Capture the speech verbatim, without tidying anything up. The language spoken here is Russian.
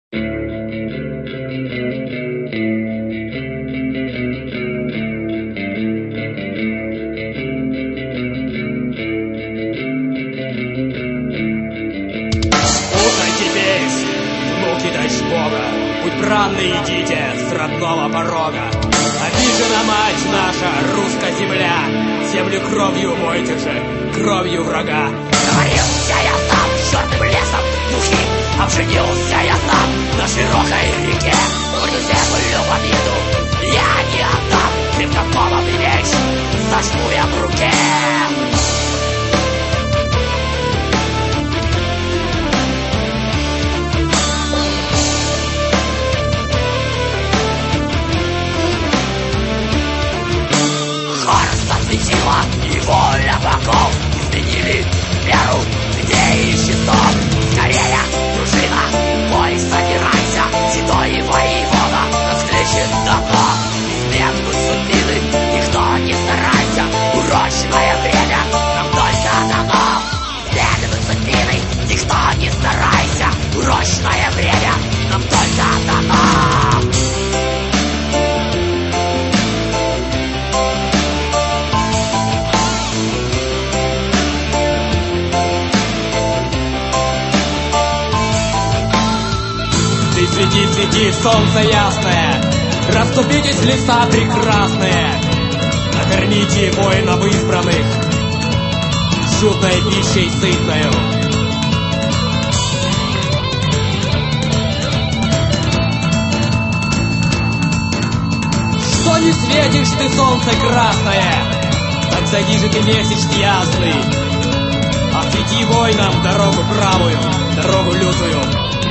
Путь бранный идите с родного порога. Обижена мать наша, русская земля, землю кровью мойте же, кровью врага. Говорился я сам черным лесом духи, обженился я сам на широкой реке. Вроде землю в обиду я не отдам, крепкокованный меч зажму я в руке. Светила и воля богов изменили веру людей и часов. Скорее, дружина, бой собирайся, седой воевода нас кличет давно. Изменку судьбины никто не старайся, урочное время нам только дано. Изменку судьбины никто не старайся, урочное время нам только дано. Свети, свети, солнце ясное, расступитесь, леса прекрасные, накормите воинов избранных шутной пищей сытною. Что не светишь ты, солнце красное, так зайди же ты, месяц ясный, освети воинам дорогу правую, дорогу лютую.